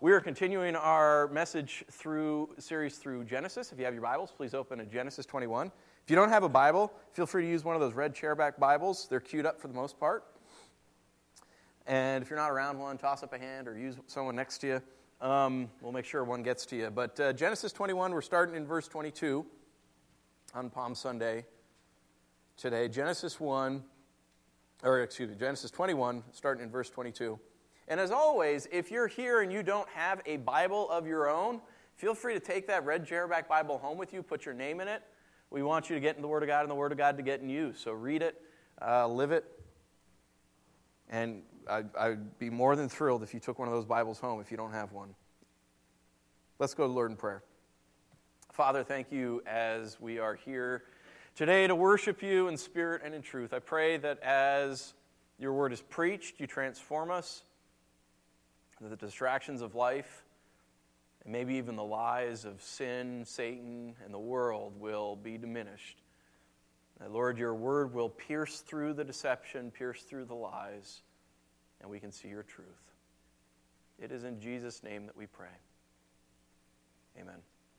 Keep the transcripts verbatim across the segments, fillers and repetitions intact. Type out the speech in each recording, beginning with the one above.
We are continuing our message through series through Genesis. If you have your Bibles, please open to Genesis twenty-one. If you don't have a Bible, feel free to use one of those red chairback Bibles. They're queued up for the most part. And if you're not around one, toss up a hand or use someone next to you. Um, we'll make sure one gets to you. But uh, Genesis twenty-one, we're starting in verse twenty-two on Palm Sunday today. Genesis one, or excuse me, Genesis twenty-one, starting in verse twenty-two. And as always, if you're here and you don't have a Bible of your own, feel free to take that red chairback Bible home with you, put your name in it. We want you to get in the Word of God and the Word of God to get in you. So read it, uh, live it, and I'd, I'd be more than thrilled if you took one of those Bibles home if you don't have one. Let's go to the Lord in prayer. Father, thank you as we are here today to worship you in spirit and in truth. I pray that as your word is preached, you transform us, that the distractions of life, and maybe even the lies of sin, Satan, and the world will be diminished. That, Lord, your word will pierce through the deception, pierce through the lies, and we can see your truth. It is in Jesus' name that we pray. Amen.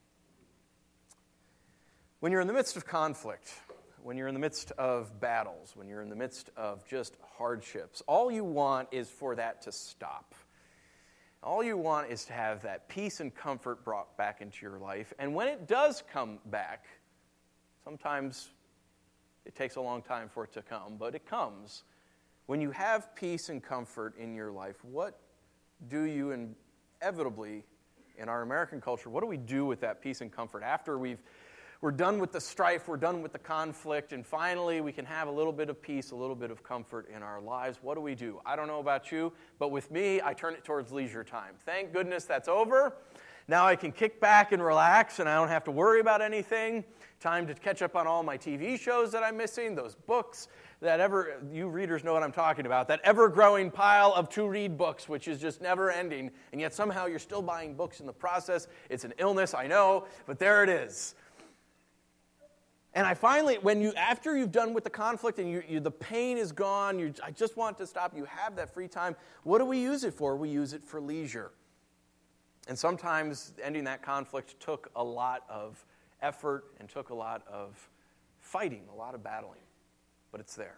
When you're in the midst of conflict, when you're in the midst of battles, when you're in the midst of just hardships, all you want is for that to stop. All you want is to have that peace and comfort brought back into your life. And when it does come back, sometimes it takes a long time for it to come, but it comes. When you have peace and comfort in your life, what do you inevitably, in our American culture, what do we do with that peace and comfort after we've We're done with the strife, we're done with the conflict, and finally we can have a little bit of peace, a little bit of comfort in our lives? What do we do? I don't know about you, but with me, I turn it towards leisure time. Thank goodness that's over. Now I can kick back and relax, and I don't have to worry about anything. Time to catch up on all my T V shows that I'm missing, those books that ever, you readers know what I'm talking about, that ever-growing pile of to-read books, which is just never-ending, and yet somehow you're still buying books in the process. It's an illness, I know, but there it is. And I finally, when you, after you've done with the conflict and you, you, the pain is gone, you, I just want to stop, you have that free time, what do we use it for? We use it for leisure. And sometimes ending that conflict took a lot of effort and took a lot of fighting, a lot of battling, but it's there.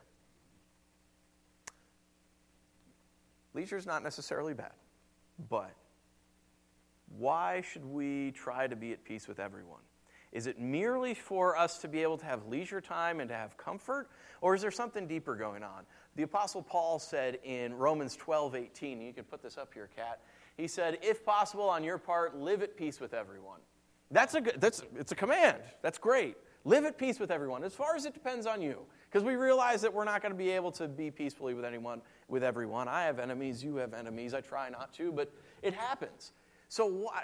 Leisure is not necessarily bad, but why should we try to be at peace with everyone? Is it merely for us to be able to have leisure time and to have comfort? Or is there something deeper going on? The Apostle Paul said in Romans twelve eighteen, and you can put this up here, Kat. He said, if possible on your part, live at peace with everyone. That's a good, that's it's a command. That's great. Live at peace with everyone, as far as it depends on you. Because we realize that we're not going to be able to be peacefully with anyone, with everyone. I have enemies, you have enemies. I try not to, but it happens. So why...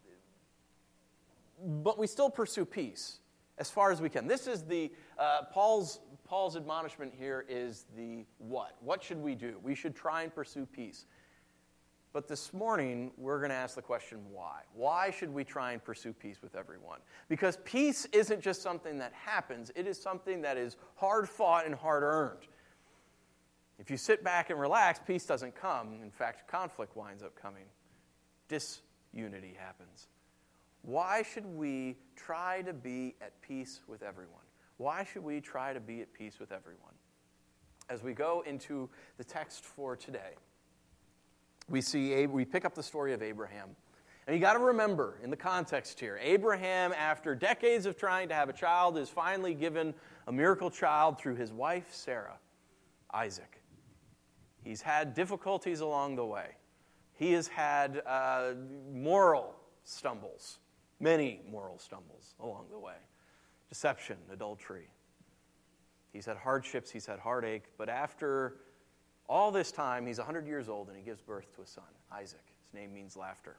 But we still pursue peace as far as we can. This is the, uh, Paul's, Paul's admonishment here is the what. What should we do? We should try and pursue peace. But this morning, we're going to ask the question, why? Why should we try and pursue peace with everyone? Because peace isn't just something that happens. It is something that is hard fought and hard earned. If you sit back and relax, peace doesn't come. In fact, conflict winds up coming. Disunity happens. Why should we try to be at peace with everyone? Why should we try to be at peace with everyone? As we go into the text for today, we see we pick up the story of Abraham. And you got to remember, in the context here, Abraham, after decades of trying to have a child, is finally given a miracle child through his wife, Sarah, Isaac. He's had difficulties along the way. He has had uh, moral stumbles. Many moral stumbles along the way. Deception, adultery. He's had hardships, he's had heartache, but after all this time, he's one hundred years old and he gives birth to a son, Isaac. His name means laughter.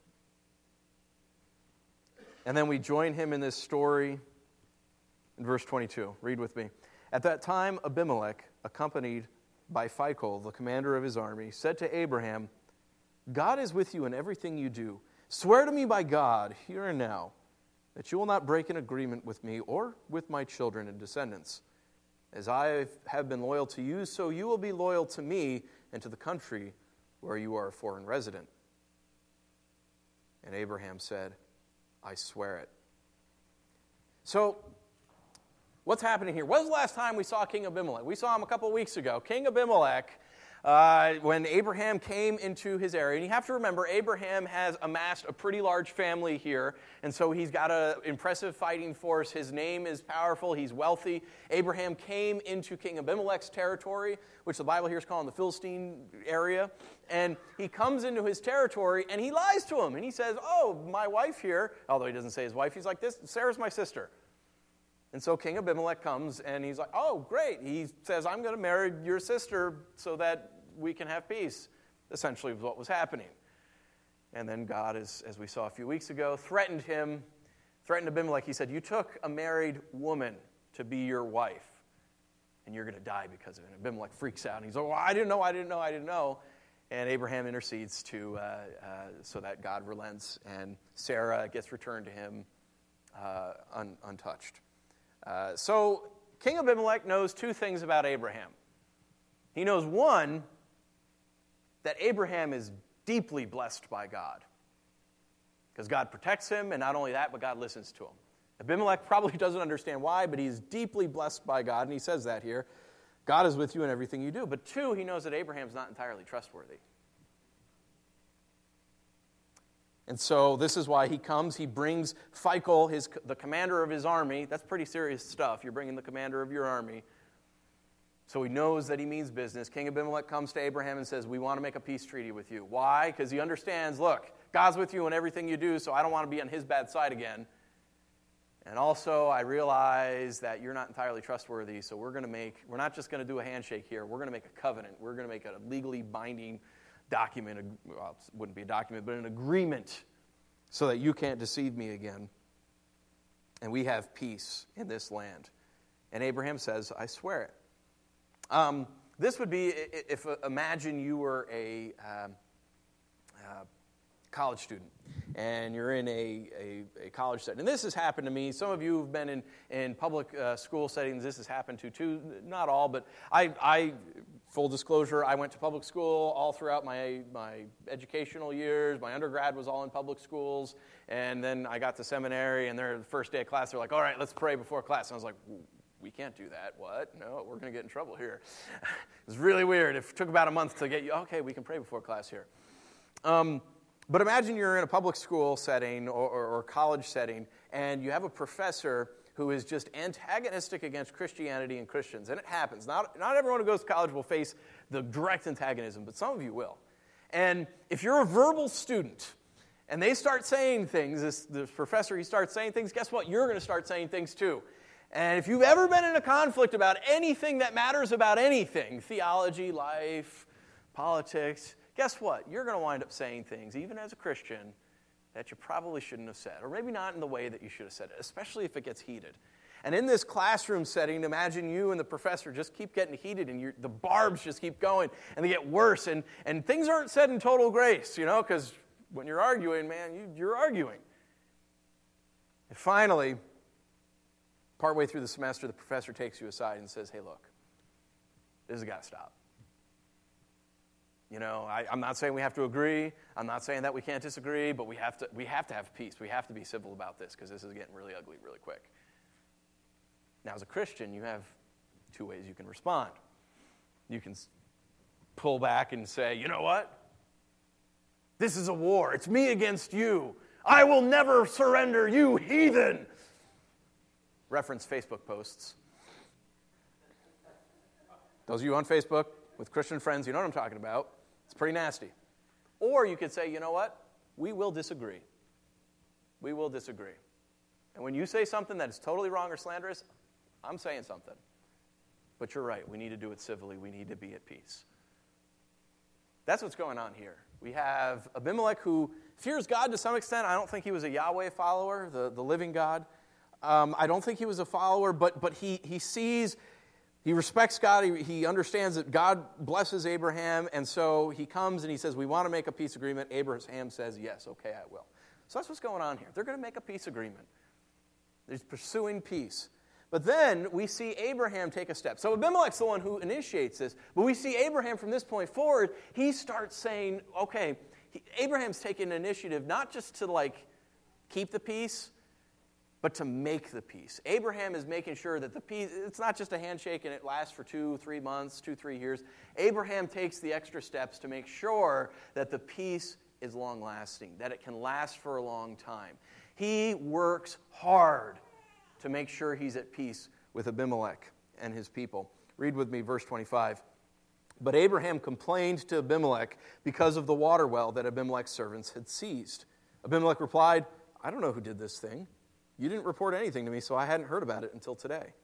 And then we join him in this story in verse twenty-two. Read with me. At that time, Abimelech, accompanied by Phicol, the commander of his army, said to Abraham, God is with you in everything you do. Swear to me by God, here and now, that you will not break an agreement with me or with my children and descendants. As I have been loyal to you, so you will be loyal to me and to the country where you are a foreign resident. And Abraham said, I swear it. So, what's happening here? When was the last time we saw King Abimelech? We saw him a couple weeks ago. King Abimelech, uh, when Abraham came into his area, and you have to remember, Abraham has amassed a pretty large family here, and so he's got an impressive fighting force. His name is powerful. He's wealthy. Abraham came into King Abimelech's territory, which the Bible here is calling the Philistine area, and he comes into his territory, and he lies to him, and he says, oh, my wife here, although he doesn't say his wife, he's like, this, Sarah's my sister. And so King Abimelech comes, and he's like, oh, great. He says, I'm going to marry your sister so that we can have peace. Essentially was what was happening. And then God, as, as we saw a few weeks ago, threatened him, threatened Abimelech. He said, you took a married woman to be your wife, and you're going to die because of it. And Abimelech freaks out, and he's like, well, I didn't know, I didn't know, I didn't know. And Abraham intercedes to uh, uh, so that God relents, and Sarah gets returned to him uh, un, untouched. Uh, so King Abimelech knows two things about Abraham. He knows, one, that Abraham is deeply blessed by God, because God protects him, and not only that, but God listens to him. Abimelech probably doesn't understand why, but he's deeply blessed by God, and he says that here. God is with you in everything you do. But two, he knows that Abraham's not entirely trustworthy. And so this is why he comes. He brings Phicol, his, the commander of his army. That's pretty serious stuff. You're bringing the commander of your army. So he knows that he means business. King Abimelech comes to Abraham and says, we want to make a peace treaty with you. Why? Because he understands, look, God's with you in everything you do, so I don't want to be on his bad side again. And also, I realize that you're not entirely trustworthy, so we're going to make, we're not just going to do a handshake here. We're going to make a covenant. We're going to make a legally binding document, well, it wouldn't be a document, but an agreement so that you can't deceive me again. And we have peace in this land. And Abraham says, I swear it. Um, this would be, if uh, imagine you were a um, uh, college student, and you're in a, a, a college setting. And this has happened to me. Some of you have been in, in public uh, school settings. This has happened to too. Not all, but I, I, full disclosure, I went to public school all throughout my, my educational years. My undergrad was all in public schools. And then I got to seminary, and they're the first day of class, they're like, all right, let's pray before class. And I was like, we can't do that. What? No, we're going to get in trouble here. It was really weird. It took about a month to get you, okay, we can pray before class here. Um, But imagine you're in a public school setting or, or, or college setting, and you have a professor who is just antagonistic against Christianity and Christians. And it happens. Not, not everyone who goes to college will face the direct antagonism, but some of you will. And if you're a verbal student, and they start saying things, this, this professor, he starts saying things, guess what? You're going to start saying things too. And if you've ever been in a conflict about anything that matters about anything, theology, life, politics, guess what? You're going to wind up saying things, even as a Christian, that you probably shouldn't have said, or maybe not in the way that you should have said it, especially if it gets heated. And in this classroom setting, imagine you and the professor just keep getting heated, and you're, the barbs just keep going, and they get worse, and, and things aren't said in total grace, you know, because when you're arguing, man, you, you're arguing. And finally, partway through the semester, the professor takes you aside and says, hey, look, this has got to stop. You know, I, I'm not saying we have to agree. I'm not saying that we can't disagree, but we have to we have to have peace. We have to be civil about this because this is getting really ugly really quick. Now, as a Christian, you have two ways you can respond. You can pull back and say, you know what? This is a war. It's me against you. I will never surrender, you heathen. Reference Facebook posts. Those of you on Facebook with Christian friends, you know what I'm talking about. It's pretty nasty. Or you could say, you know what? We will disagree. We will disagree. And when you say something that is totally wrong or slanderous, I'm saying something. But you're right. We need to do it civilly. We need to be at peace. That's what's going on here. We have Abimelech who fears God to some extent. I don't think he was a Yahweh follower, the, the living God. Um, I don't think he was a follower, but, but he, he sees... He respects God. He, he understands that God blesses Abraham, and so he comes and he says, we want to make a peace agreement. Abraham says, yes, okay, I will. So that's what's going on here. They're going to make a peace agreement. They're pursuing peace. But then we see Abraham take a step. So Abimelech's the one who initiates this, but we see Abraham from this point forward, he starts saying, okay, he, Abraham's taking initiative not just to like keep the peace, but to make the peace. Abraham is making sure that the peace, it's not just a handshake and it lasts for two, three months, two, three years. Abraham takes the extra steps to make sure that the peace is long-lasting, that it can last for a long time. He works hard to make sure he's at peace with Abimelech and his people. Read with me verse twenty-five. But Abraham complained to Abimelech because of the water well that Abimelech's servants had seized. Abimelech replied, I don't know who did this thing. You didn't report anything to me, so I hadn't heard about it until today.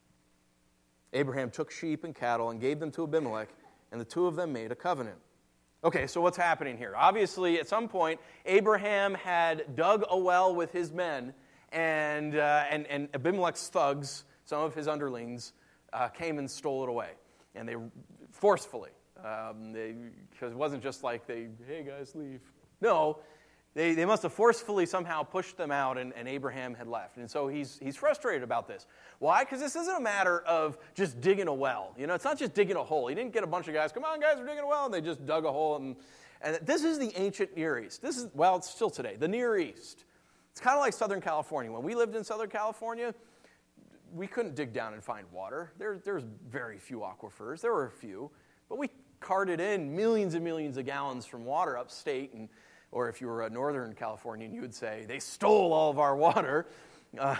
Abraham took sheep and cattle and gave them to Abimelech, and the two of them made a covenant. Okay, so what's happening here? Obviously, at some point, Abraham had dug a well with his men, and uh, and, and Abimelech's thugs, some of his underlings, uh, came and stole it away. And they forcefully, um, they, because it wasn't just like they, hey guys, leave. No, they, they must have forcefully somehow pushed them out, and, and Abraham had left. And so he's he's frustrated about this. Why? Because this isn't a matter of just digging a well. You know, it's not just digging a hole. He didn't get a bunch of guys, come on guys, we're digging a well, and they just dug a hole. And, and this is the ancient Near East. This is, well, it's still today, the Near East. It's kind of like Southern California. When we lived in Southern California, we couldn't dig down and find water. There, there's very few aquifers. There were a few. But we carted in millions and millions of gallons from water upstate. And, or if you were a Northern Californian, you would say, they stole all of our water. Uh,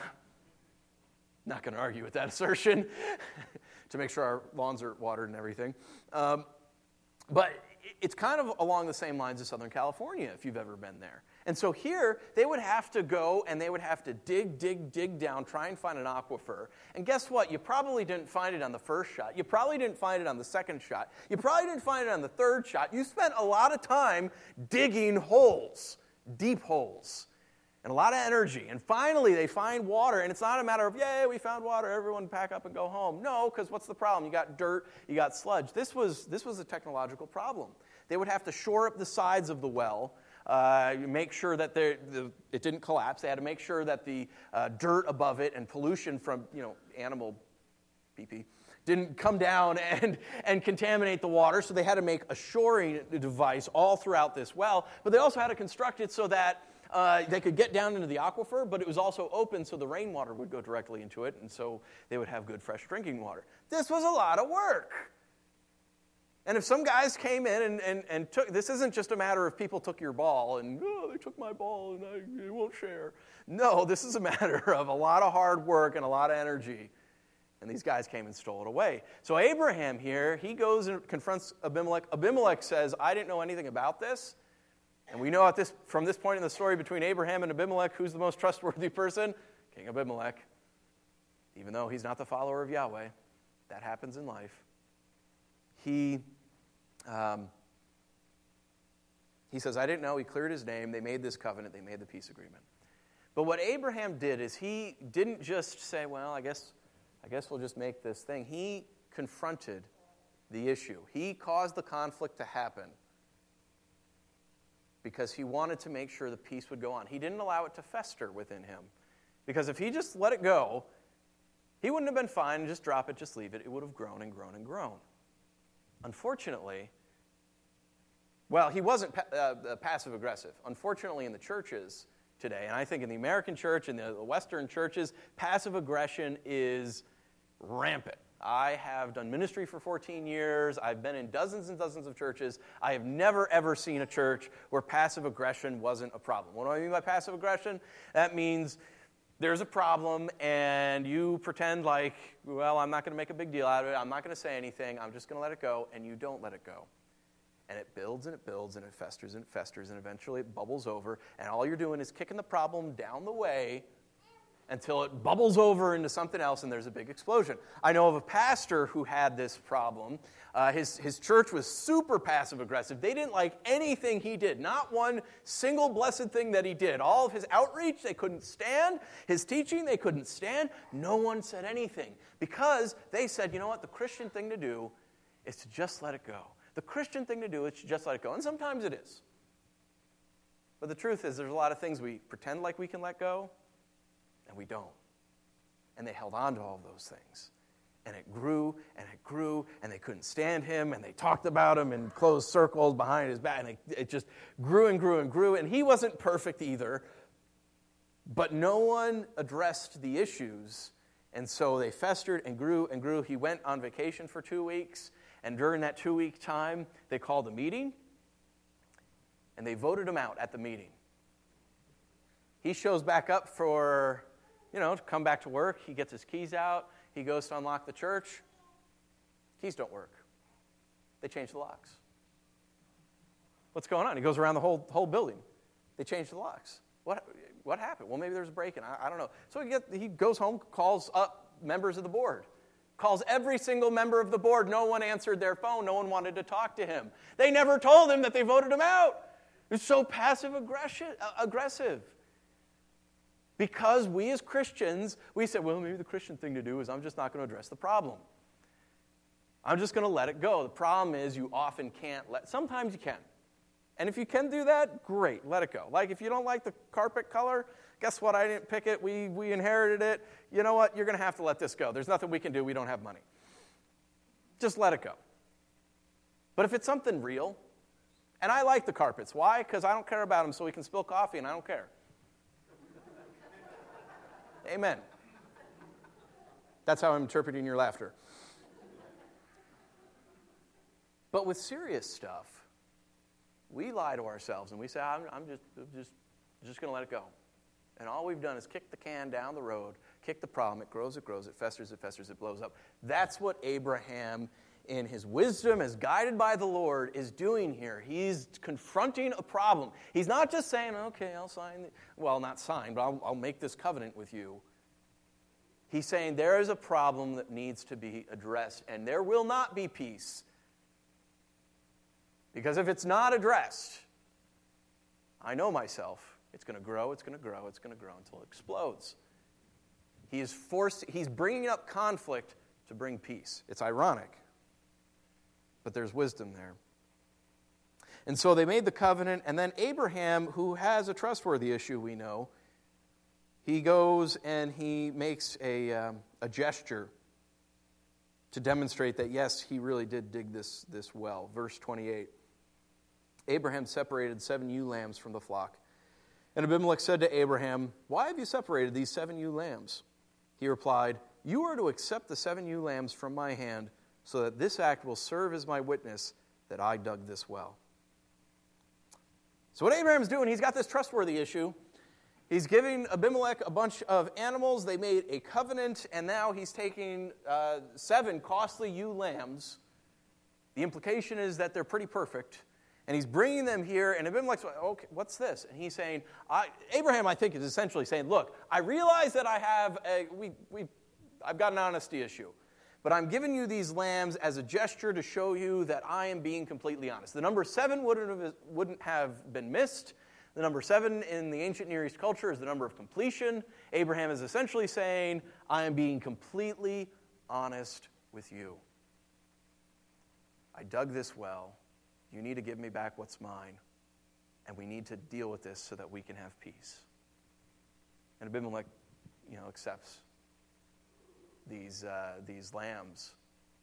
not going to argue with that assertion to make sure our lawns are watered and everything. Um, but it's kind of along the same lines as Southern California, if you've ever been there. And so here, they would have to go and they would have to dig, dig, dig down, try and find an aquifer. And guess what? You probably didn't find it on the first shot. You probably didn't find it on the second shot. You probably didn't find it on the third shot. You spent a lot of time digging holes, deep holes, and a lot of energy. And finally, they find water, and it's not a matter of, yay, we found water, everyone pack up and go home. No, because what's the problem? You got dirt, you got sludge. This was, this was a technological problem. They would have to shore up the sides of the well, Uh, make sure that the, it didn't collapse. They had to make sure that the uh, dirt above it and pollution from, you know, animal pee-pee didn't come down and, and contaminate the water. So they had to make a shoring device all throughout this well. But they also had to construct it so that uh, they could get down into the aquifer, but it was also open so the rainwater would go directly into it, and so they would have good fresh drinking water. This was a lot of work. And if some guys came in and, and, and took, this isn't just a matter of people took your ball and, oh, they took my ball and I, I won't share. No, this is a matter of a lot of hard work and a lot of energy. And these guys came and stole it away. So Abraham here, he goes and confronts Abimelech. Abimelech says, I didn't know anything about this. And we know at this from this point in the story between Abraham and Abimelech, who's the most trustworthy person? King Abimelech. Even though he's not the follower of Yahweh. That happens in life. He, um, he says, I didn't know. He cleared his name. They made this covenant. They made the peace agreement. But what Abraham did is he didn't just say, well, I guess, I guess we'll just make this thing. He confronted the issue. He caused the conflict to happen because he wanted to make sure the peace would go on. He didn't allow it to fester within him. Because if he just let it go, he wouldn't have been fine, just drop it, just leave it. It would have grown and grown and grown. Unfortunately, well, he wasn't pa- uh, passive-aggressive. Unfortunately, in the churches today, and I think in the American church and the Western churches, passive aggression is rampant. I have done ministry for fourteen years. I've been in dozens and dozens of churches. I have never, ever seen a church where passive aggression wasn't a problem. What do I mean by passive aggression? That means there's a problem, and you pretend like, well, I'm not going to make a big deal out of it. I'm not going to say anything. I'm just going to let it go, and you don't let it go. And it builds, and it builds, and it festers, and it festers, and eventually it bubbles over, and all you're doing is kicking the problem down the way until it bubbles over into something else, and there's a big explosion. I know of a pastor who had this problem. Uh, his, his church was super passive-aggressive. They didn't like anything he did, not one single blessed thing that he did. All of his outreach, they couldn't stand. His teaching, they couldn't stand. No one said anything because they said, you know what, the Christian thing to do is to just let it go. The Christian thing to do is to just let it go, and sometimes it is. But the truth is there's a lot of things we pretend like we can let go, and we don't. And they held on to all of those things. and it grew, and it grew, and they couldn't stand him, and they talked about him in closed circles behind his back, and it, it just grew and grew and grew, and he wasn't perfect either, but no one addressed the issues, and so they festered and grew and grew. He went on vacation for two weeks, and during that two-week time, they called a meeting, and they voted him out at the meeting. He shows back up for, you know, to come back to work. He gets his keys out. He goes to unlock the church. Keys don't work. They changed the locks. What's going on? He goes around the whole whole building. They changed the locks. What what happened? Well, maybe there's a break-in. I, I don't know. So he, get, he goes home, calls up members of the board. Calls every single member of the board. No one answered their phone. No one wanted to talk to him. They never told him that they voted him out. It was so passive-aggressive. Because we as Christians, we said, well, maybe the Christian thing to do is I'm just not going to address the problem. I'm just going to let it go. The problem is you often can't let, sometimes you can. And if you can do that, great, let it go. Like if you don't like the carpet color, guess what, I didn't pick it, we, we inherited it. You know what, you're going to have to let this go. There's nothing we can do, we don't have money. Just let it go. But if it's something real, and I like the carpets, why? Because I don't care about them so we can spill coffee and I don't care. Amen. That's how I'm interpreting your laughter. But with serious stuff, we lie to ourselves and we say, I'm, I'm just, just, just going to let it go. And all we've done is kick the can down the road, kick the problem. It grows, it grows, it festers, it festers, it blows up. That's what Abraham, in his wisdom, as guided by the Lord, is doing here. He's confronting a problem. He's not just saying, okay, I'll sign, the, well, not sign, but I'll, I'll make this covenant with you. He's saying there is a problem that needs to be addressed, and there will not be peace. Because if it's not addressed, I know myself, it's going to grow, it's going to grow, it's going to grow until it explodes. He is forced, he's bringing up conflict to bring peace. It's ironic, but there's wisdom there. And so they made the covenant, and then Abraham, who has a trustworthy issue, we know, he goes and he makes a, um, a gesture to demonstrate that, yes, he really did dig this, this well. Verse twenty-eight. Abraham separated seven ewe lambs from the flock. And Abimelech said to Abraham, why have you separated these seven ewe lambs? He replied, you are to accept the seven ewe lambs from my hand, so that this act will serve as my witness that I dug this well. So what Abraham's doing, he's got this trustworthy issue. He's giving Abimelech a bunch of animals. They made a covenant, and now he's taking uh, seven costly ewe lambs. The implication is that they're pretty perfect. And he's bringing them here, and Abimelech's like, okay, what's this? And he's saying, I, Abraham, I think, is essentially saying, look, I realize that I have a, we, we, I've got an honesty issue, but I'm giving you these lambs as a gesture to show you that I am being completely honest. The number seven wouldn't have, wouldn't have been missed. The number seven in the ancient Near East culture is the number of completion. Abraham is essentially saying, I am being completely honest with you. I dug this well. You need to give me back what's mine, and we need to deal with this so that we can have peace. And Abimelech, you know, accepts these uh, these lambs.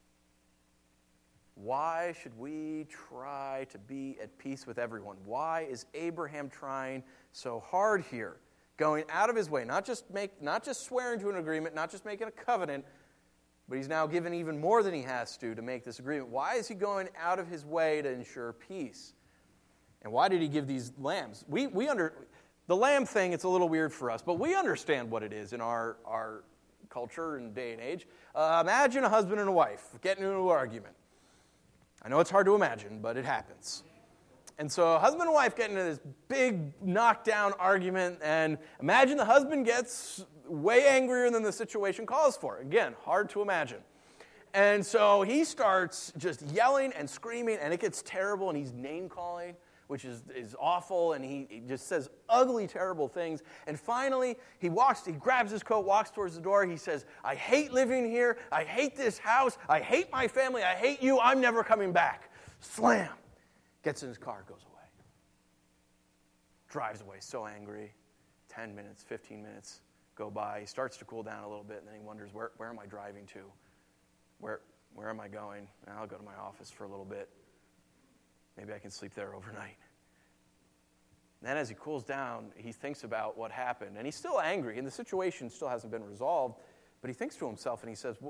Why should we try to be at peace with everyone? Why is Abraham trying so hard here, going out of his way, not just make, not just swearing to an agreement, not just making a covenant, but he's now given even more than he has to to make this agreement. Why is he going out of his way to ensure peace? And why did he give these lambs? We we under the lamb thing, it's a little weird for us, but we understand what it is in our, our culture and day and age. Uh, imagine a husband and a wife getting into an argument. I know it's hard to imagine, but it happens. And so a husband and wife get into this big knockdown argument, and imagine the husband gets way angrier than the situation calls for. Again, hard to imagine. And so he starts just yelling and screaming, and it gets terrible, and he's name-calling, which is, is awful, and he, he just says ugly, terrible things. And finally, he walks, he grabs his coat, walks towards the door. He says, I hate living here. I hate this house. I hate my family. I hate you. I'm never coming back. Slam. Gets in his car, goes away. Drives away so angry. Ten minutes, fifteen minutes go by. He starts to cool down a little bit, and then he wonders, where, where am I driving to? Where, where am I going? I'll go to my office for a little bit. Maybe I can sleep there overnight. Then as he cools down, he thinks about what happened. And he's still angry, and the situation still hasn't been resolved. But he thinks to himself, and he says,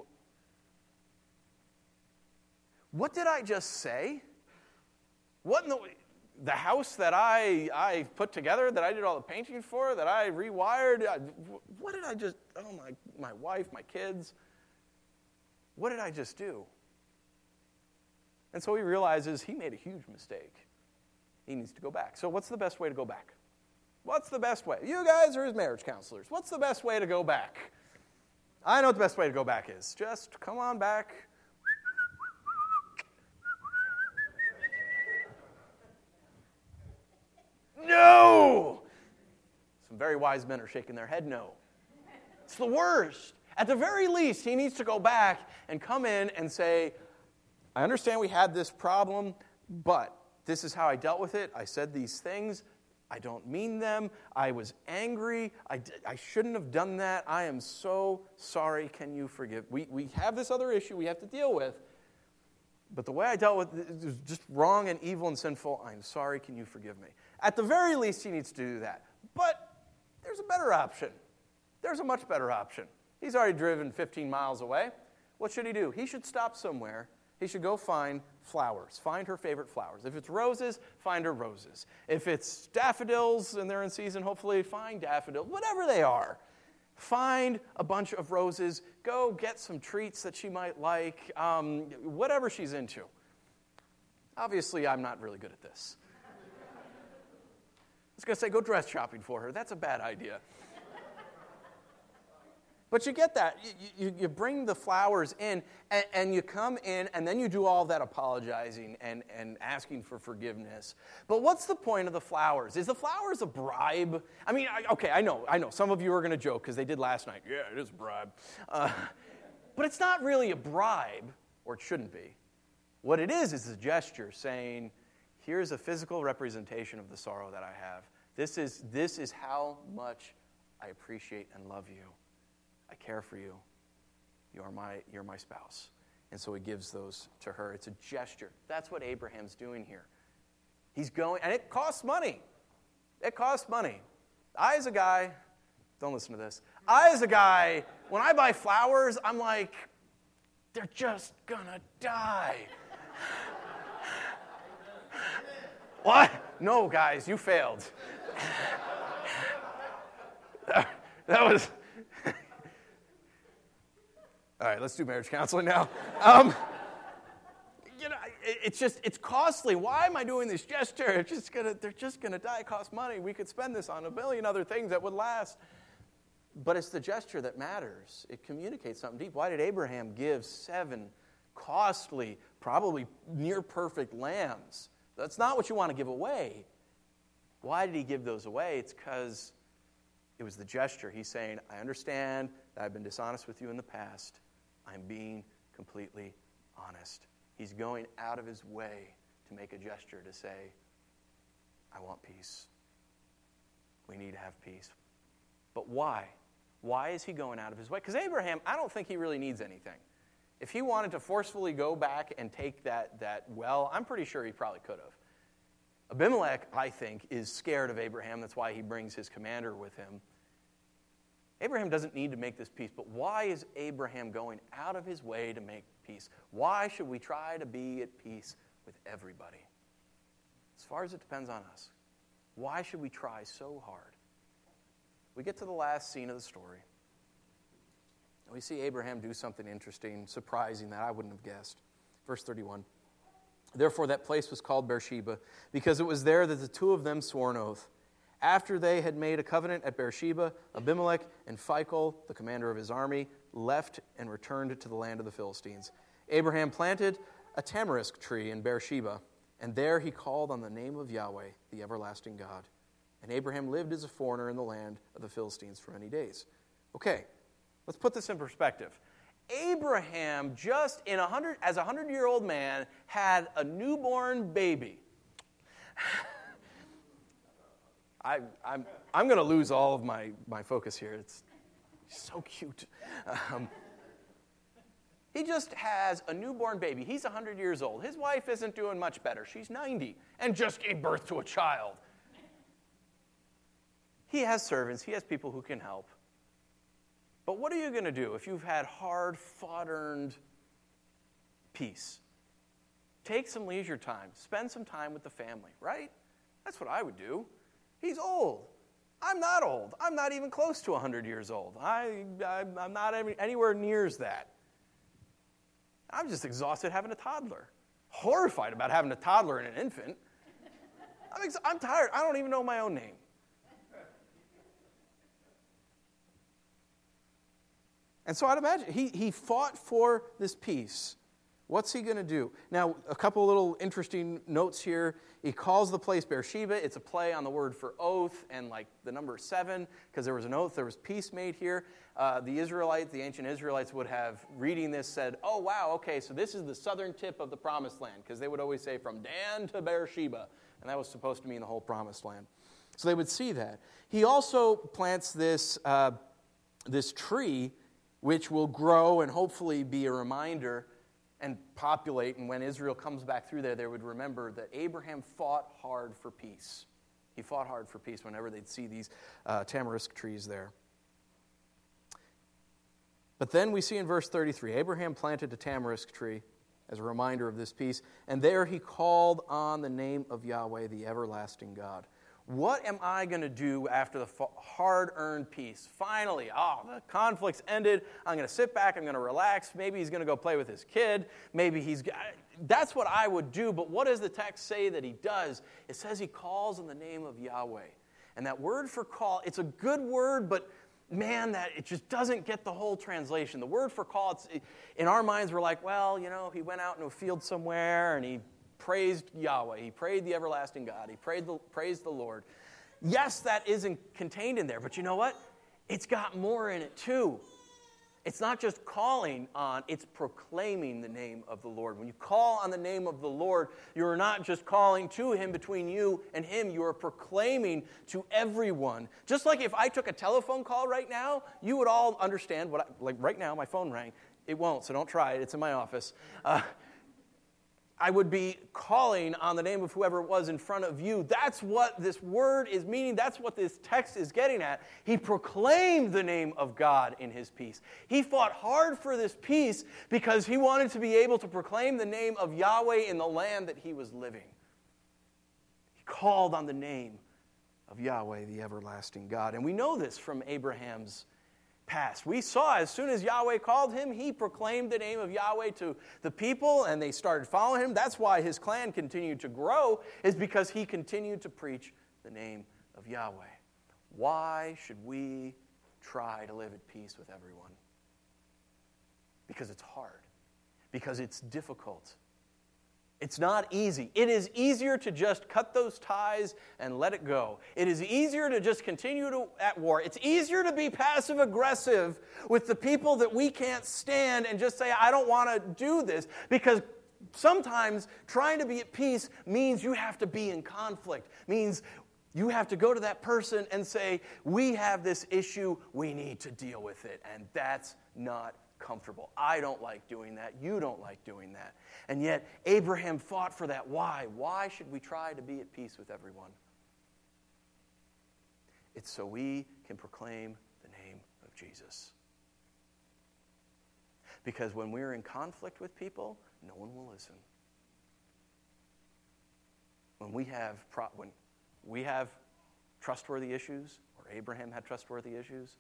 what did I just say? What in the... The house that I I put together, that I did all the painting for, that I rewired, I, what did I just, oh, my, my wife, my kids, what did I just do? And so he realizes he made a huge mistake. He needs to go back. So what's the best way to go back? What's the best way? You guys are his marriage counselors. What's the best way to go back? I know what the best way to go back is. Just come on back. No! Some very wise men are shaking their head no. It's the worst. At the very least, he needs to go back and come in and say, I understand we had this problem, but this is how I dealt with it. I said these things. I don't mean them. I was angry. I, d- I shouldn't have done that. I am so sorry. Can you forgive? We, we have this other issue we have to deal with. But the way I dealt with it was just wrong and evil and sinful. I'm sorry. Can you forgive me? At the very least, he needs to do that. But there's a better option. There's a much better option. He's already driven fifteen miles away. What should he do? He should stop somewhere. He should go find flowers. Find her favorite flowers. If it's roses, find her roses. If it's daffodils and they're in season, hopefully find daffodils. Whatever they are. Find a bunch of roses. Go get some treats that she might like. Um, whatever she's into. Obviously, I'm not really good at this. I was going to say, go dress shopping for her. That's a bad idea. But you get that. You, you, you bring the flowers in, and, and you come in, and then you do all that apologizing and, and asking for forgiveness. But what's the point of the flowers? Is the flowers a bribe? I mean, I, okay, I know, I know. Some of you are going to joke because they did last night. Yeah, it is a bribe. Uh, but it's not really a bribe, or it shouldn't be. What it is is a gesture saying, here's a physical representation of the sorrow that I have. This is, this is how much I appreciate and love you. I care for you. You are my, you're my spouse. And so he gives those to her. It's a gesture. That's what Abraham's doing here. He's going, and it costs money. It costs money. I, as a guy, don't listen to this. I, as a guy, when I buy flowers, I'm like, they're just gonna die. What? No, guys, you failed. that, that was... All right, let's do marriage counseling now. Um, you know, it, it's just, it's costly. Why am I doing this gesture? It's just gonna, they're just going to die. It costs money. We could spend this on a billion other things that would last. But it's the gesture that matters. It communicates something deep. Why did Abraham give seven costly, probably near-perfect lambs? That's not what you want to give away. Why did he give those away? It's because it was the gesture. He's saying, I understand that I've been dishonest with you in the past. I'm being completely honest. He's going out of his way to make a gesture to say, I want peace. We need to have peace. But why? Why is he going out of his way? Because Abraham, I don't think he really needs anything. If he wanted to forcefully go back and take that, that well, I'm pretty sure he probably could have. Abimelech, I think, is scared of Abraham. That's why he brings his commander with him. Abraham doesn't need to make this peace, but why is Abraham going out of his way to make peace? Why should we try to be at peace with everybody? As far as it depends on us. Why should we try so hard? We get to the last scene of the story. And we see Abraham do something interesting, surprising that I wouldn't have guessed. Verse thirty-one. Therefore that place was called Beersheba, because it was there that the two of them swore an oath. After they had made a covenant at Beersheba, Abimelech and Phicol, the commander of his army, left and returned to the land of the Philistines. Abraham planted a tamarisk tree in Beersheba, and there he called on the name of Yahweh, the everlasting God. And Abraham lived as a foreigner in the land of the Philistines for many days. Okay, let's put this in perspective. Abraham, just in a hundred, as a hundred-year-old man, had a newborn baby. I, I'm, I'm going to lose all of my, my focus here. It's so cute. Um, He just has a newborn baby. He's one hundred years old. His wife isn't doing much better. She's ninety and just gave birth to a child. He has servants. He has people who can help. But what are you going to do if you've had hard, fought-earned peace? Take some leisure time. Spend some time with the family, right? That's what I would do. He's old. I'm not old. I'm not even close to one hundred years old. I, I, I'm not anywhere near that. I'm just exhausted having a toddler. Horrified about having a toddler and an infant. I'm, ex- I'm tired. I don't even know my own name. And so I'd imagine he, he fought for this peace. What's he going to do? Now, a couple little interesting notes here. He calls the place Beersheba. It's a play on the word for oath and like the number seven, because there was an oath, there was peace made here. Uh, the Israelites, the ancient Israelites would have, reading this, said, oh, wow, okay, so this is the southern tip of the promised land, because they would always say from Dan to Beersheba, and that was supposed to mean the whole promised land. So they would see that. He also plants this, uh, this tree, which will grow and hopefully be a reminder and populate, and when Israel comes back through there, they would remember that Abraham fought hard for peace. He fought hard for peace whenever they'd see these uh, tamarisk trees there. But then we see in verse thirty-three, Abraham planted a tamarisk tree as a reminder of this peace, and there he called on the name of Yahweh, the everlasting God. What am I going to do after the hard-earned peace? Finally, oh, the conflict's ended. I'm going to sit back. I'm going to relax. Maybe he's going to go play with his kid. Maybe he's... That's what I would do. But what does the text say that he does? It says he calls on the name of Yahweh. And that word for call, it's a good word, but man, that it just doesn't get the whole translation. The word for call, it's, in our minds, we're like, well, you know, he went out in a field somewhere and he praised Yahweh. He prayed the everlasting God. He prayed the, praised the Lord. Yes, that isn't contained in there, but you know what? It's got more in it too. It's not just calling on, it's proclaiming the name of the Lord. When you call on the name of the Lord, you're not just calling to him between you and him. You are proclaiming to everyone. Just like if I took a telephone call right now, you would all understand what I, like right now, my phone rang. It won't, so don't try it. It's in my office. Uh, I would be calling on the name of whoever it was in front of you. That's what this word is meaning. That's what this text is getting at. He proclaimed the name of God in his peace. He fought hard for this peace because he wanted to be able to proclaim the name of Yahweh in the land that he was living. He called on the name of Yahweh, the everlasting God. And we know this from Abraham's past. We saw as soon as Yahweh called him, he proclaimed the name of Yahweh to the people, and they started following him. That's why his clan continued to grow, is because he continued to preach the name of Yahweh. Why should we try to live at peace with everyone? Because it's hard. Because it's difficult. It's not easy. It is easier to just cut those ties and let it go. It is easier to just continue to, at war. It's easier to be passive-aggressive with the people that we can't stand and just say, I don't want to do this, because sometimes trying to be at peace means you have to be in conflict, means you have to go to that person and say, we have this issue, we need to deal with it, and that's not comfortable. I don't like doing that. You don't like doing that. And yet, Abraham fought for that. Why? Why should we try to be at peace with everyone? It's so we can proclaim the name of Jesus. Because when we're in conflict with people, no one will listen. When we have pro- when we have trustworthy issues, or Abraham had trustworthy issues,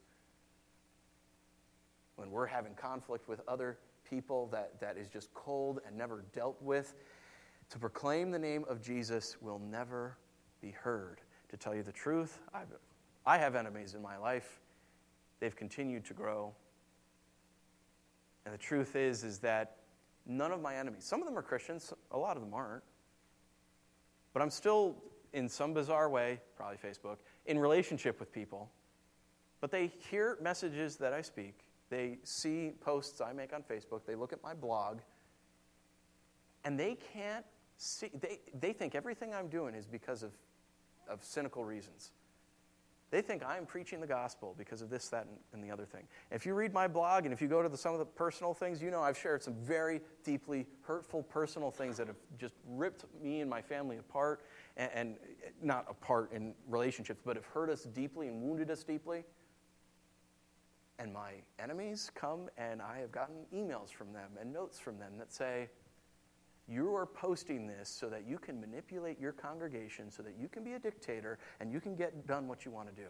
when we're having conflict with other people that, that is just cold and never dealt with, to proclaim the name of Jesus will never be heard. To tell you the truth, I've, I have enemies in my life. They've continued to grow. And the truth is, is that none of my enemies, some of them are Christians, a lot of them aren't, but I'm still, in some bizarre way, probably Facebook, in relationship with people. But they hear messages that I speak. They see posts I make on Facebook. They look at my blog. And they can't see, they, they think everything I'm doing is because of, of cynical reasons. They think I'm preaching the gospel because of this, that, and, and the other thing. If you read my blog and if you go to the, some of the personal things, you know I've shared some very deeply hurtful personal things that have just ripped me and my family apart, and, and not apart in relationships, but have hurt us deeply and wounded us deeply. And my enemies come, and I have gotten emails from them and notes from them that say, you are posting this so that you can manipulate your congregation, so that you can be a dictator and you can get done what you want to do.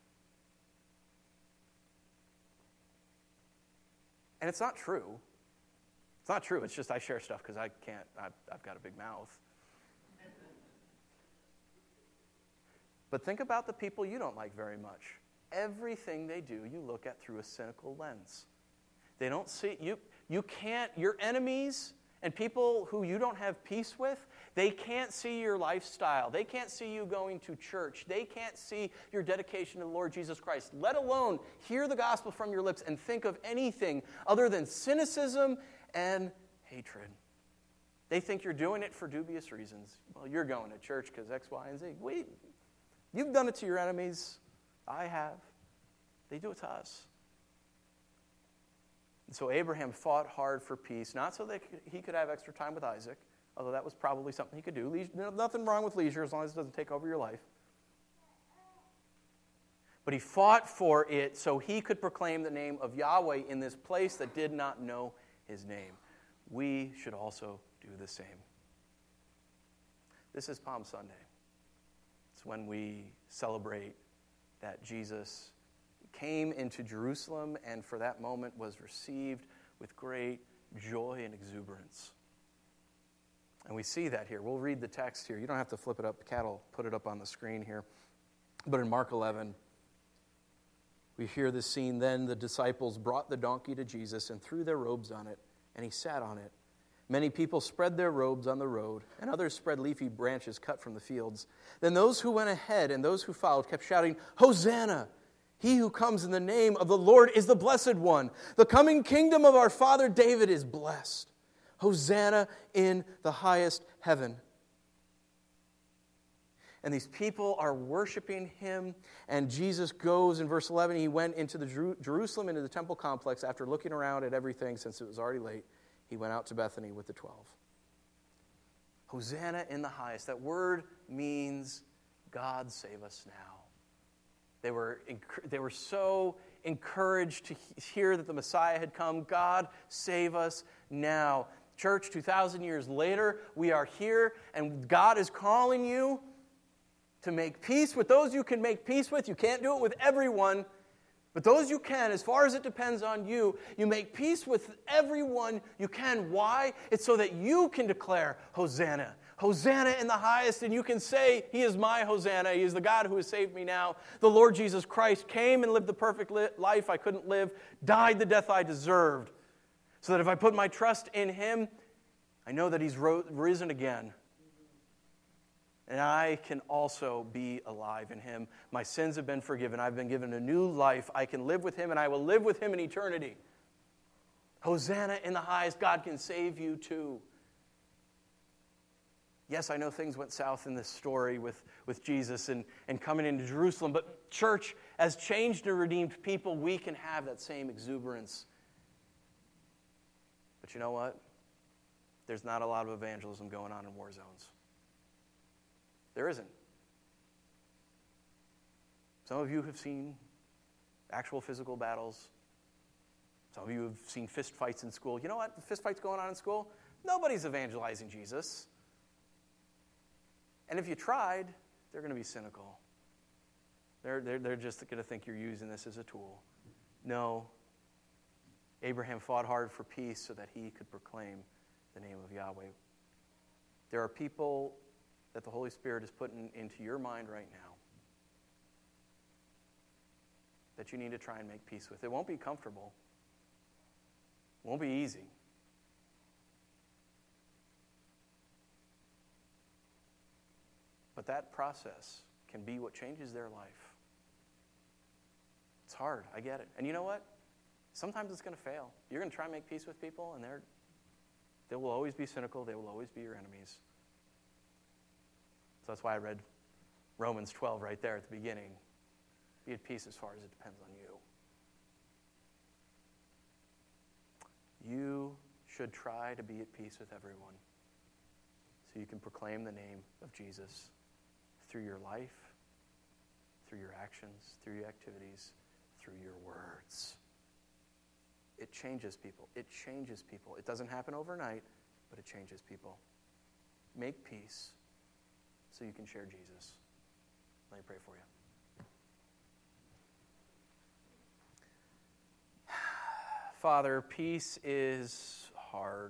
And it's not true. It's not true. It's just I share stuff because I can't, I've, I've got a big mouth. But think about the people you don't like very much. Everything they do, you look at through a cynical lens. They don't see, you, you can't, your enemies and people who you don't have peace with, they can't see your lifestyle. They can't see you going to church. They can't see your dedication to the Lord Jesus Christ, let alone hear the gospel from your lips and think of anything other than cynicism and hatred. They think you're doing it for dubious reasons. Well, you're going to church because X, Y, and Z. Wait, you've done it to your enemies. I have. They do it to us. And so Abraham fought hard for peace, not so that he could have extra time with Isaac, although that was probably something he could do. Le- nothing wrong with leisure as long as it doesn't take over your life. But he fought for it so he could proclaim the name of Yahweh in this place that did not know his name. We should also do the same. This is Palm Sunday. It's when we celebrate that Jesus came into Jerusalem and for that moment was received with great joy and exuberance. And we see that here. We'll read the text here. You don't have to flip it up. Kat will put it up on the screen here. But in Mark eleven, we hear this scene. Then the disciples brought the donkey to Jesus and threw their robes on it, and he sat on it. Many people spread their robes on the road, and others spread leafy branches cut from the fields. Then those who went ahead and those who followed kept shouting, "Hosanna! He who comes in the name of the Lord is the blessed one. The coming kingdom of our father David is blessed. Hosanna in the highest heaven." And these people are worshiping him, and Jesus goes, in verse eleven, he went into the Jer- Jerusalem, into the temple complex, after looking around at everything since it was already late. He went out to Bethany with the twelve. Hosanna in the highest. That word means God save us now. They were, they were so encouraged to hear that the Messiah had come. God save us now. Church, two thousand years later, we are here, and God is calling you to make peace with those you can make peace with. You can't do it with everyone. But those you can, as far as it depends on you, you make peace with everyone you can. Why? It's so that you can declare Hosanna. Hosanna in the highest, and you can say, He is my Hosanna. He is the God who has saved me now. The Lord Jesus Christ came and lived the perfect life I couldn't live, died the death I deserved, so that if I put my trust in Him, I know that He's ro- risen again. And I can also be alive in Him. My sins have been forgiven. I've been given a new life. I can live with Him, and I will live with Him in eternity. Hosanna in the highest. God can save you too. Yes, I know things went south in this story with, with Jesus and, and coming into Jerusalem, but church, as changed and redeemed people, we can have that same exuberance. But you know what? There's not a lot of evangelism going on in war zones. There isn't. Some of you have seen actual physical battles. Some of you have seen fist fights in school. You know what? The fist fights going on in school? Nobody's evangelizing Jesus. And if you tried, they're going to be cynical. They're, they're, they're just going to think you're using this as a tool. No. Abraham fought hard for peace so that he could proclaim the name of Yahweh. There are people that the Holy Spirit is putting into your mind right now that you need to try and make peace with. It won't be comfortable. It won't be easy. But that process can be what changes their life. It's hard. I get it. And you know what? Sometimes it's going to fail. You're going to try and make peace with people, and they're, they will always be cynical. They will always be your enemies. So that's why I read Romans twelve right there at the beginning. Be at peace as far as it depends on you. You should try to be at peace with everyone so you can proclaim the name of Jesus through your life, through your actions, through your activities, through your words. It changes people. It changes people. It doesn't happen overnight, but it changes people. Make peace so you can share Jesus. Let me pray for you. Father, peace is hard.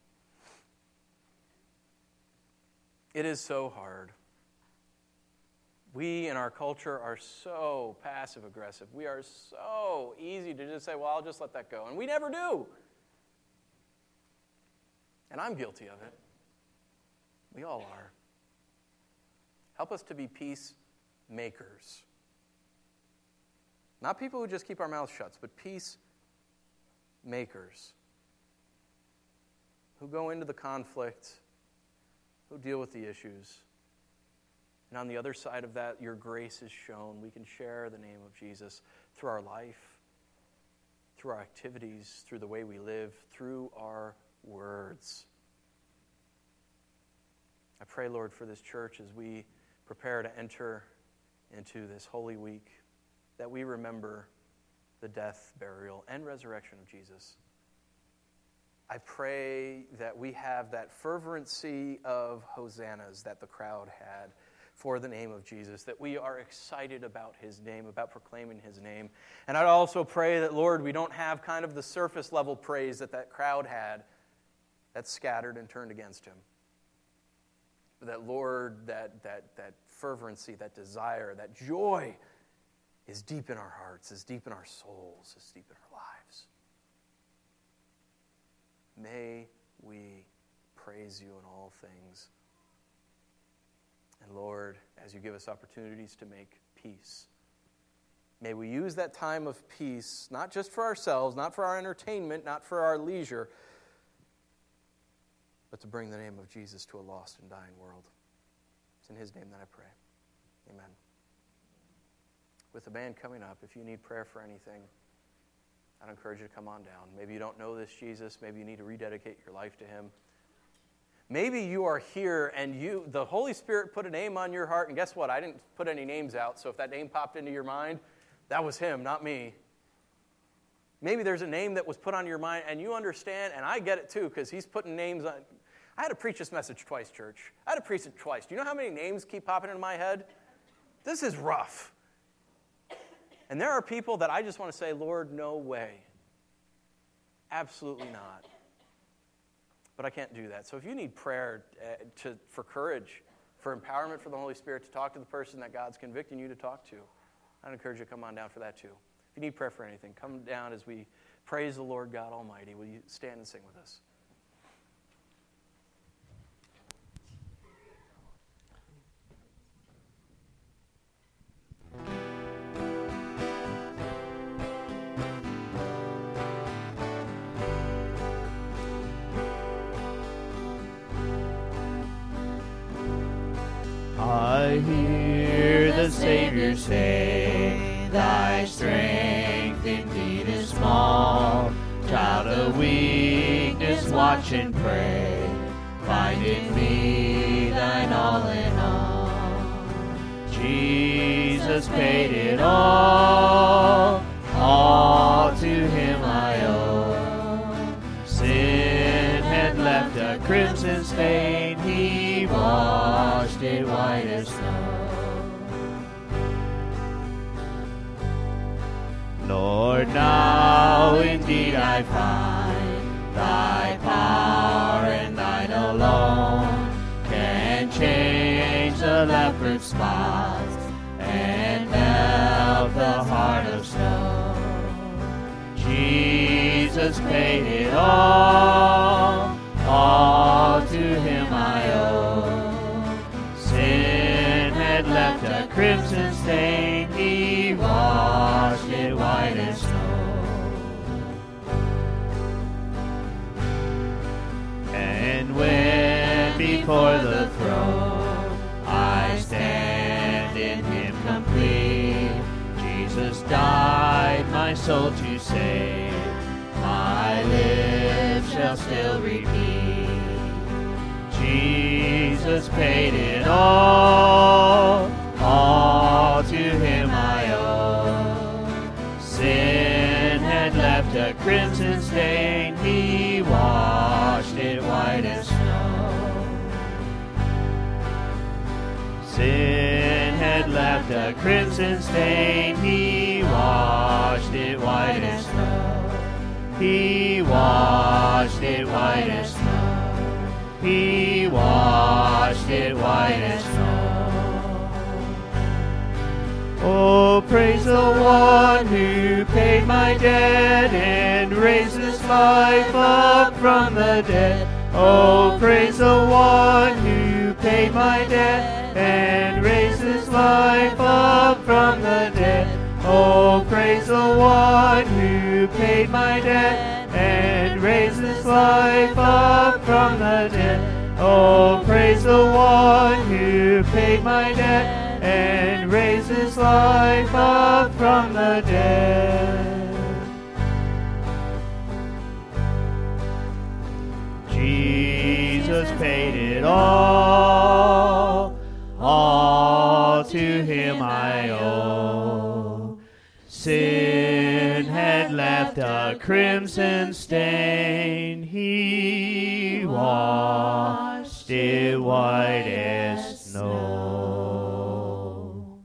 It is so hard. We in our culture are so passive-aggressive. We are so easy to just say, well, I'll just let that go. And we never do. And I'm guilty of it. We all are. Help us to be peacemakers. Not people who just keep our mouths shut, but peacemakers who go into the conflict, who deal with the issues. And on the other side of that, your grace is shown. We can share the name of Jesus through our life, through our activities, through the way we live, through our words. I pray, Lord, for this church as we prepare to enter into this Holy Week, that we remember the death, burial, and resurrection of Jesus. I pray that we have that fervency of hosannas that the crowd had for the name of Jesus, that we are excited about his name, about proclaiming his name. And I'd also pray that, Lord, we don't have kind of the surface level praise that that crowd had that scattered and turned against him. But that, Lord, that, that, that fervency, that desire, that joy is deep in our hearts, is deep in our souls, is deep in our lives. May we praise you in all things. And Lord, as you give us opportunities to make peace, may we use that time of peace, not just for ourselves, not for our entertainment, not for our leisure, but to bring the name of Jesus to a lost and dying world. It's in his name that I pray. Amen. With the band coming up, if you need prayer for anything, I'd encourage you to come on down. Maybe you don't know this Jesus. Maybe you need to rededicate your life to him. Maybe you are here and you, the Holy Spirit put a name on your heart, and guess what? I didn't put any names out, so if that name popped into your mind, that was him, not me. Maybe there's a name that was put on your mind, and you understand, and I get it too, because he's putting names on. I had to preach this message twice, church. I had to preach it twice. Do you know how many names keep popping into my head? This is rough. And there are people that I just want to say, Lord, no way. Absolutely not. But I can't do that. So if you need prayer uh, to, for courage, for empowerment for the Holy Spirit to talk to the person that God's convicting you to talk to, I'd encourage you to come on down for that too. If you need prayer for anything, come down as we praise the Lord God Almighty. Will you stand and sing with us? I hear the Savior say, thy strength indeed is small. Child of weakness, watch and pray. Find in me thine all in all. Jesus paid it all. All to him I owe. Sin had left a crimson stain. He washed it white as snow. Lord, now indeed I find thy power and thine alone can change the leopard's spots and melt the heart of stone. Jesus paid it all. All to him I owe. Sin had left a crimson stain. He washed it white as snow. And when before the throne I stand in him complete, Jesus died my soul to save. My lips shall still repeat, Jesus paid it all, all to him I owe. Sin had left a crimson stain, he washed it white as snow. Sin had left a crimson stain, he washed it white as snow. He washed it white as snow. He washed it white as snow. Oh, praise the one who paid my debt and raised this life up from the dead. Oh, praise the one who paid my debt and raised this life up from the dead. Oh, praise the one who paid my debt and raised this life up from the dead. Oh, praise the one who paid my debt and raised this life up from the dead. Jesus paid it all, all to him I owe. Sin had left a crimson stain, he washed it white as snow.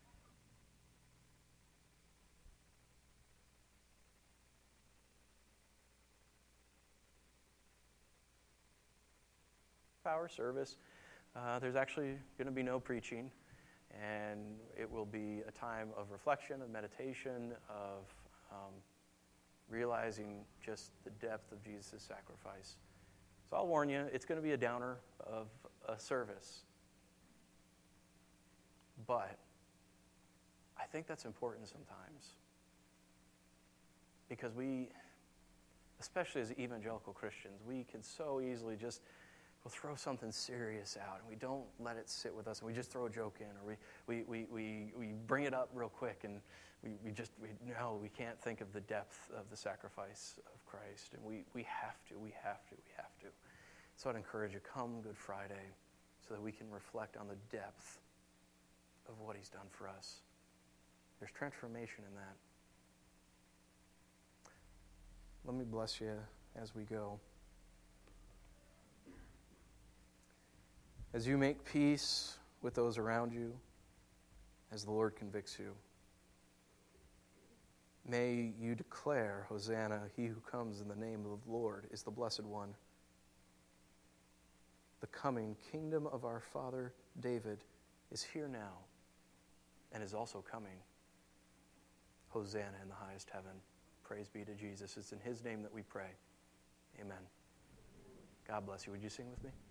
Power service. Uh, there's actually going to be no preaching. And it will be a time of reflection, of meditation, of um, realizing just the depth of Jesus' sacrifice. So I'll warn you, it's going to be a downer of a service. But I think that's important sometimes. Because we, especially as evangelical Christians, we can so easily just we'll throw something serious out, and we don't let it sit with us, and we just throw a joke in, or we we we we, we bring it up real quick, and we, we just, we no, we can't think of the depth of the sacrifice of Christ, and we, we have to, we have to, we have to. So I'd encourage you, come Good Friday, so that we can reflect on the depth of what he's done for us. There's transformation in that. Let me bless you as we go. As you make peace with those around you, as the Lord convicts you, may you declare, Hosanna, he who comes in the name of the Lord is the blessed one. The coming kingdom of our father David is here now and is also coming. Hosanna in the highest heaven. Praise be to Jesus. It's in his name that we pray. Amen. God bless you. Would you sing with me?